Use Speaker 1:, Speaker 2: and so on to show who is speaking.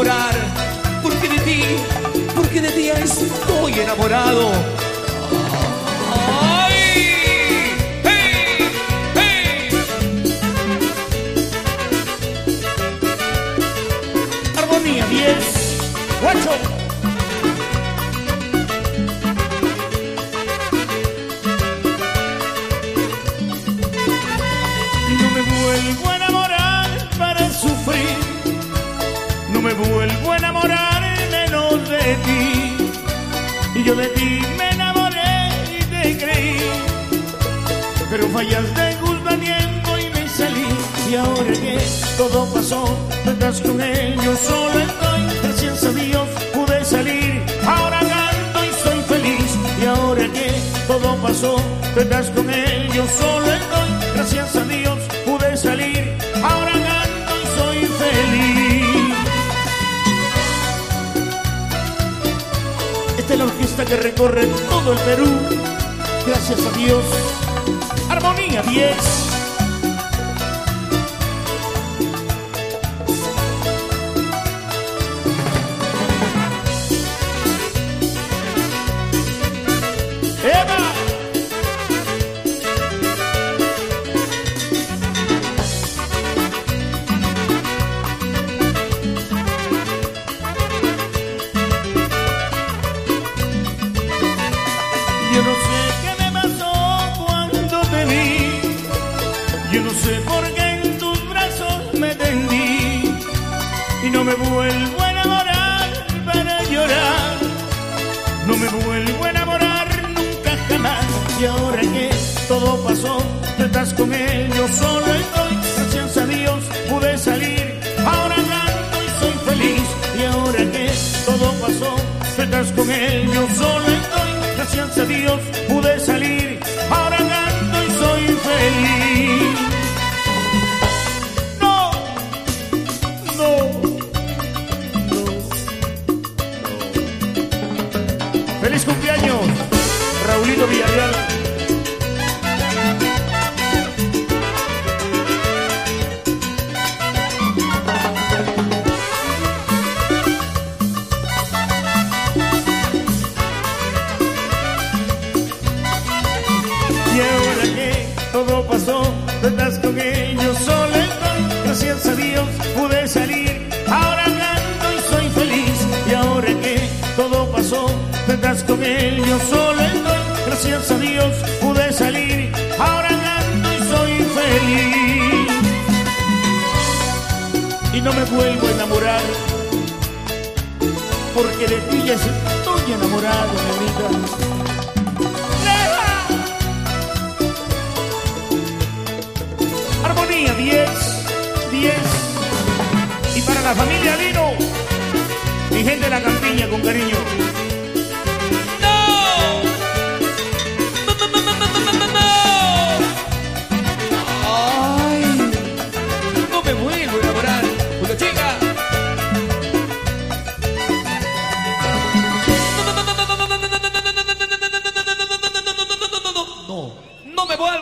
Speaker 1: enamorar, porque de ti ya estoy enamorado. ¡Ay! ¡Hey! ¡Hey! Armonía 10, 8.
Speaker 2: Vuelvo a enamorar para sufrir, no me vuelvo a enamorar menos de ti. Y yo de ti me enamoré y te creí, pero fallaste juzgando y me salí. Y ahora que todo pasó, tú estás con él, yo solo estoy. Gracias a Dios pude salir, ahora canto y soy feliz. Y ahora que todo pasó, tú estás con él, yo solo estoy. Gracias a Dios pude salir, ahora canto y soy feliz. Esta es la orquesta que recorre todo el Perú. Gracias a Dios. Armonía 10. ¡Eva! Yo no sé qué me pasó cuando te vi, yo no sé por qué en tus brazos me tendí, y no me vuelvo a enamorar para llorar, no me vuelvo a enamorar nunca jamás. Y ahora que todo pasó, tú estás con él, yo solo estoy. Gracias a Dios pude salir, ahora canto y soy feliz. Y ahora que todo pasó, tú estás con él, yo solo estoy. Gracias a Dios pude salir, ahora canto y soy feliz. No, no, no, no. ¡Feliz cumpleaños, Raulito Villarreal! Y ahora que todo pasó, tú estás con ellos, solo estoy. Gracias a Dios pude salir, ahora canto y soy feliz. Y ahora que todo pasó, tú estás con ellos, solo estoy. Gracias a Dios pude salir, ahora canto y soy feliz. Y no me vuelvo a enamorar, porque de ti ya estoy enamorado, mi vida. Armonía 10, 10. Y para la familia Lino, mi gente de la campiña con cariño.